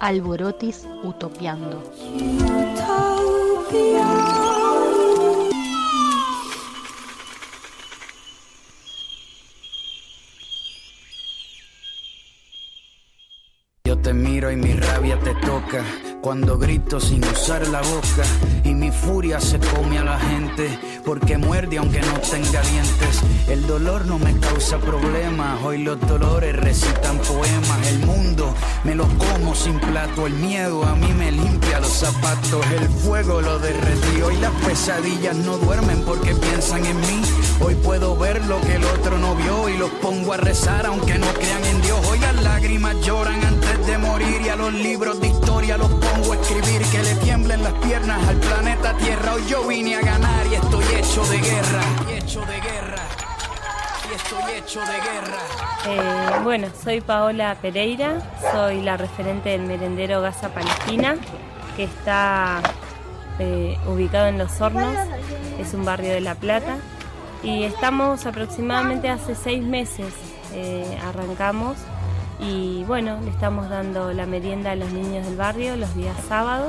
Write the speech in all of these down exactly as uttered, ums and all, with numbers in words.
Alborotis utopiando. Yo te miro y mi rabia te toca cuando grito sin usar la boca y mi furia se come a la gente porque muerde aunque no tenga dientes. El dolor no me causa problemas, hoy los dolores recitan poemas. El mundo me lo como sin plato, el miedo a mí me limpia los zapatos. El fuego lo derretí, hoy las pesadillas no duermen porque piensan en mí. Hoy puedo ver lo que el otro no vio y los pongo a rezar aunque no crean en Dios. Hoy las lágrimas lloran antes de morir y a los libros de historia los pongo a escribir. Que le tiemblen las piernas al planeta Tierra. Hoy yo vine a ganar y estoy hecho de guerra. Y hecho de guerra. Y estoy hecho de guerra. Eh, bueno, soy Paola Pereira, soy la referente del merendero Gaza Palestina, que está eh, ubicado en Los Hornos, es un barrio de La Plata. Y estamos aproximadamente hace seis meses, eh, arrancamos y bueno, le estamos dando la merienda a los niños del barrio los días sábados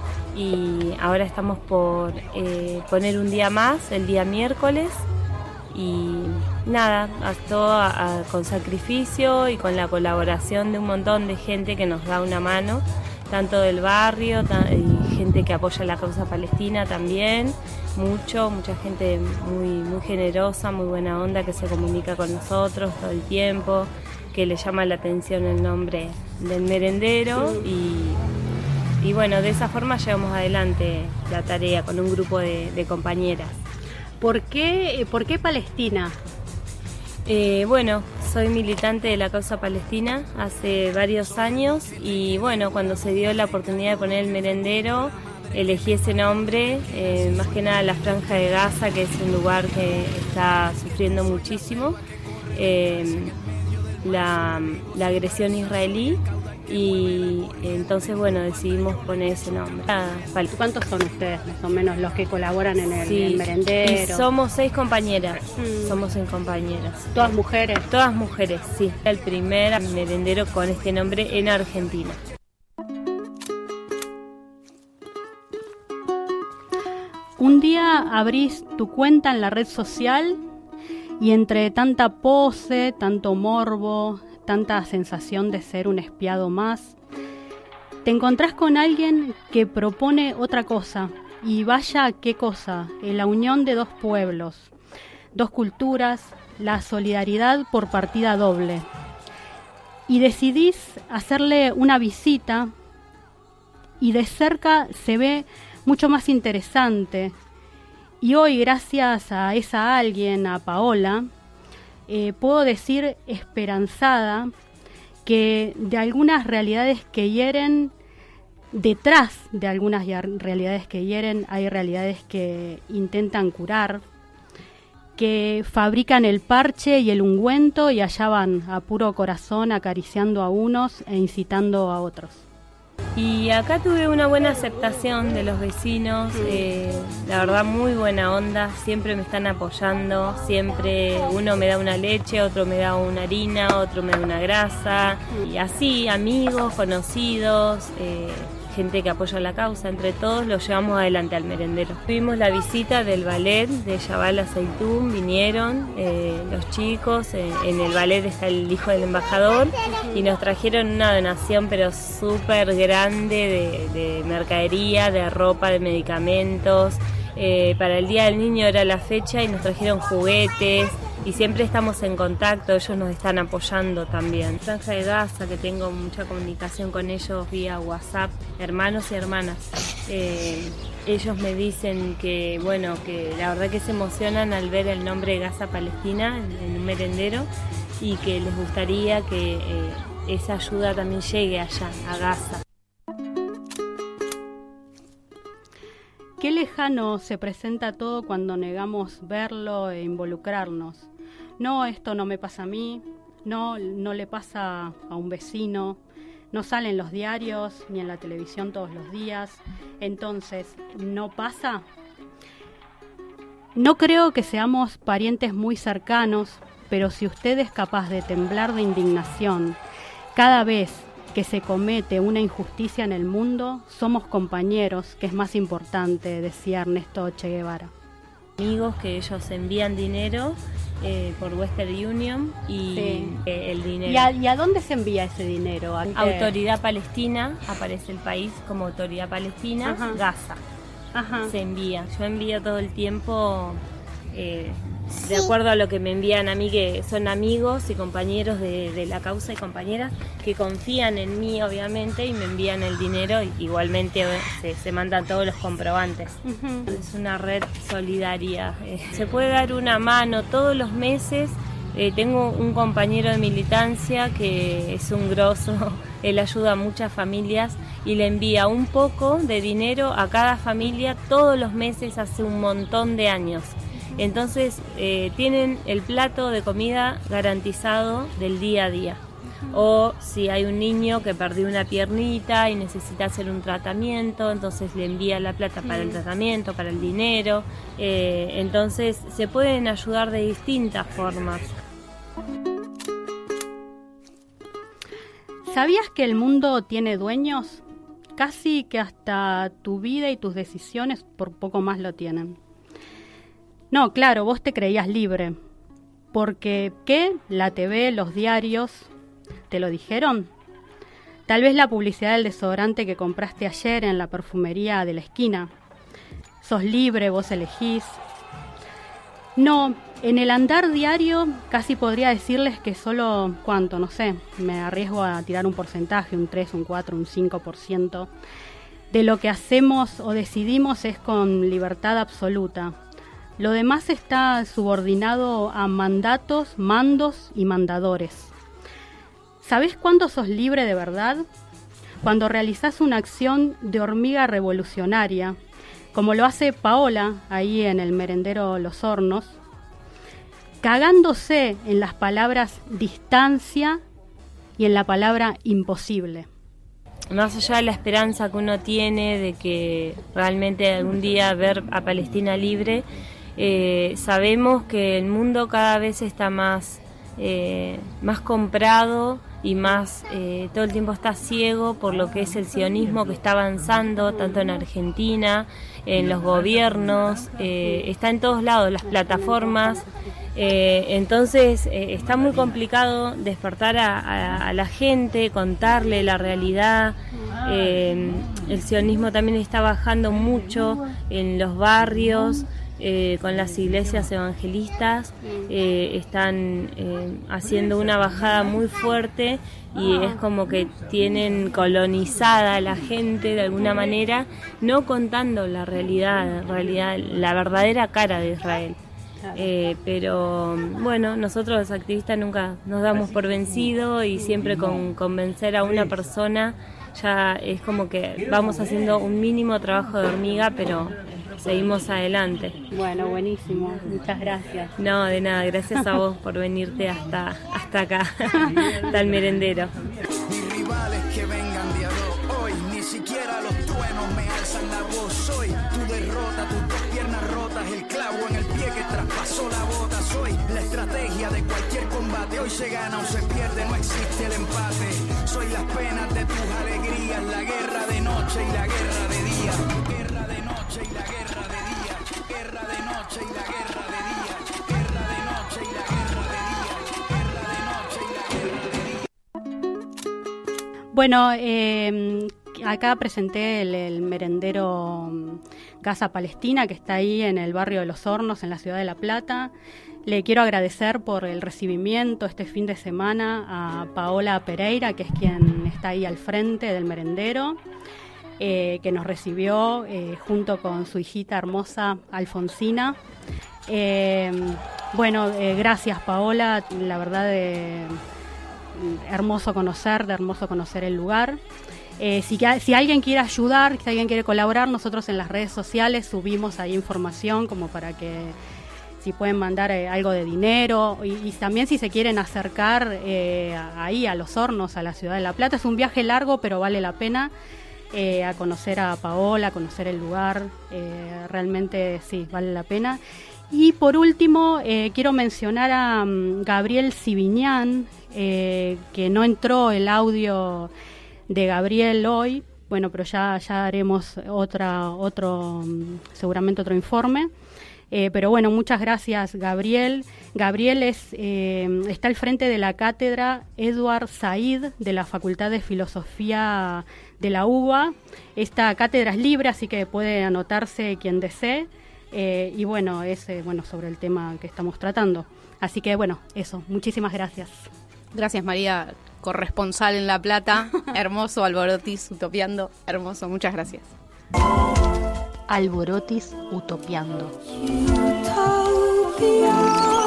y ahora estamos por eh, poner un día más, el día miércoles y nada, todo a, a, con sacrificio y con la colaboración de un montón de gente que nos da una mano, tanto del barrio ta- y gente que apoya la causa palestina también. Mucho, mucha gente muy, muy generosa, muy buena onda, que se comunica con nosotros todo el tiempo, que le llama la atención el nombre del merendero y, y bueno, de esa forma llevamos adelante la tarea con un grupo de, de compañeras. ¿Por qué, por qué Palestina? Eh, bueno, soy militante de la causa palestina hace varios años y bueno, cuando se dio la oportunidad de poner el merendero, elegí ese nombre, eh, más que nada la Franja de Gaza, que es un lugar que está sufriendo muchísimo eh, la, la agresión israelí y entonces bueno, decidimos poner ese nombre. ¿Cuántos son ustedes más o menos los que colaboran en el, sí, el merendero? Y somos seis compañeras, mm. somos seis compañeras. ¿Todas mujeres? Todas mujeres, sí. El primer merendero con este nombre en Argentina. Un día abrís tu cuenta en la red social y entre tanta pose, tanto morbo, tanta sensación de ser un espiado más, te encontrás con alguien que propone otra cosa, y vaya qué cosa, la unión de dos pueblos, dos culturas, la solidaridad por partida doble. Y decidís hacerle una visita y de cerca se ve mucho más interesante. Y hoy, gracias a esa alguien, a Paola, eh, puedo decir esperanzada que de algunas realidades que hieren, detrás de algunas realidades que hieren, hay realidades que intentan curar, que fabrican el parche y el ungüento y allá van a puro corazón acariciando a unos e incitando a otros. Y acá tuve una buena aceptación de los vecinos, eh, la verdad muy buena onda, siempre me están apoyando, siempre uno me da una leche, otro me da una harina, otro me da una grasa, y así amigos, conocidos, eh, gente que apoya la causa, entre todos lo llevamos adelante al merendero. Tuvimos la visita del ballet de Jabal Aceitún, vinieron eh, los chicos, eh, en el ballet está el hijo del embajador y nos trajeron una donación pero súper grande de, de mercadería, de ropa, de medicamentos. Eh, para el Día del Niño era la fecha y nos trajeron juguetes y siempre estamos en contacto, ellos nos están apoyando también. Franja de Gaza, que tengo mucha comunicación con ellos vía WhatsApp, hermanos y hermanas. Eh, ellos me dicen que, bueno, que la verdad que se emocionan al ver el nombre de Gaza Palestina en, en un merendero y que les gustaría que eh, esa ayuda también llegue allá, a Gaza. Qué lejano se presenta todo cuando negamos verlo e involucrarnos. No, esto no me pasa a mí, no, no le pasa a un vecino, no sale en los diarios ni en la televisión todos los días. Entonces, ¿no pasa? No creo que seamos parientes muy cercanos, pero si usted es capaz de temblar de indignación cada vez que se comete una injusticia en el mundo, somos compañeros, que es más importante, decía Ernesto Che Guevara. Amigos que ellos envían dinero eh, por Western Union y sí. eh, el dinero. ¿Y a, ¿Y a dónde se envía ese dinero? ¿A Autoridad Palestina, aparece el país como Autoridad Palestina, Ajá. Gaza. Ajá. Se envía. Yo envío todo el tiempo eh, de acuerdo a lo que me envían a mí, que son amigos y compañeros de, de la causa y compañeras que confían en mí, obviamente, y me envían el dinero. Y igualmente se, se mandan todos los comprobantes. Uh-huh. Es una red solidaria. Eh, se puede dar una mano todos los meses. Eh, tengo un compañero de militancia que es un grosso. Él ayuda a muchas familias y le envía un poco de dinero a cada familia todos los meses hace un montón de años. Entonces eh, tienen el plato de comida garantizado del día a día. O si hay un niño que perdió una piernita y necesita hacer un tratamiento, entonces le envía la plata para el tratamiento, para el dinero. Eh, entonces se pueden ayudar de distintas formas. ¿Sabías que el mundo tiene dueños? Casi que hasta tu vida y tus decisiones por poco más lo tienen. No, claro, vos te creías libre. Porque, ¿qué? La T V, los diarios, ¿te lo dijeron? Tal vez la publicidad del desodorante que compraste ayer en la perfumería de la esquina. Sos libre, vos elegís. No, en el andar diario casi podría decirles que solo, ¿cuánto? No sé, me arriesgo a tirar un porcentaje, un tres, un cuatro, un cinco por ciento. De lo que hacemos o decidimos es con libertad absoluta. Lo demás está subordinado a mandatos, mandos y mandadores. ¿Sabés cuándo sos libre de verdad? Cuando realizás una acción de hormiga revolucionaria, como lo hace Paola ahí en el merendero Los Hornos, cagándose en las palabras distancia y en la palabra imposible. Más allá de la esperanza que uno tiene de que realmente algún día ver a Palestina libre, eh, sabemos que el mundo cada vez está más, eh, más comprado y más eh, todo el tiempo está ciego por lo que es el sionismo que está avanzando tanto en Argentina, en los gobiernos, eh, está en todos lados, las plataformas. Eh, entonces eh, está muy complicado despertar a, a, a la gente, contarle la realidad. Eh, el sionismo también está bajando mucho en los barrios. Eh, con las iglesias evangelistas eh, están eh, haciendo una bajada muy fuerte y es como que tienen colonizada a la gente de alguna manera, no contando la realidad, realidad la verdadera cara de Israel. Eh, pero bueno, nosotros los activistas nunca nos damos por vencido y siempre con convencer a una persona ya es como que vamos haciendo un mínimo trabajo de hormiga, pero seguimos adelante. Bueno, buenísimo, muchas gracias. No, de nada, gracias a vos por venirte hasta, hasta acá, hasta el merendero. Mis rivales que vengan de a dos hoy, ni siquiera los truenos me alzan la voz. Soy tu derrota, tus dos piernas rotas, el clavo en el pie que traspasó la bota. Soy la estrategia de cualquier combate, hoy se gana o se pierde, no existe el empate. Soy las penas de tus alegrías, la guerra de noche y la guerra de día. Guerra de noche y la guerra de día. Guerra de noche y la guerra de día. Guerra de noche y la guerra de día. Guerra de noche y la guerra de día. Bueno, eh, acá presenté el, el merendero Gaza Palestina, que está ahí en el barrio de Los Hornos, en la ciudad de La Plata. Le quiero agradecer por el recibimiento este fin de semana a Paola Pereira, que es quien está ahí al frente del merendero, eh, que nos recibió eh, junto con su hijita hermosa Alfonsina. Eh, bueno, eh, gracias Paola, la verdad de hermoso conocer, de hermoso conocer el lugar. Eh, si, si alguien quiere ayudar, si alguien quiere colaborar, nosotros en las redes sociales subimos ahí información como para que si pueden mandar eh, algo de dinero y, y también si se quieren acercar eh, ahí a Los Hornos, a la ciudad de La Plata. Es un viaje largo, pero vale la pena eh, a conocer a Paola, a conocer el lugar. Eh, realmente sí, vale la pena. Y por último, eh, quiero mencionar a um, Gabriel Siviñán, eh, que no entró el audio de Gabriel hoy, bueno, pero ya, ya haremos otra, otro, seguramente otro informe. Eh, pero bueno, muchas gracias, Gabriel. Gabriel es, eh, está al frente de la cátedra Edward Said de la Facultad de Filosofía de la U B A. Esta cátedra es libre, así que puede anotarse quien desee. Eh, y bueno, es eh, bueno, sobre el tema que estamos tratando. Así que bueno, eso, muchísimas gracias. Gracias, María, corresponsal en La Plata. Hermoso, Alborotis, utopiando. Hermoso, muchas gracias. Alborotis, utopiando. Utopia.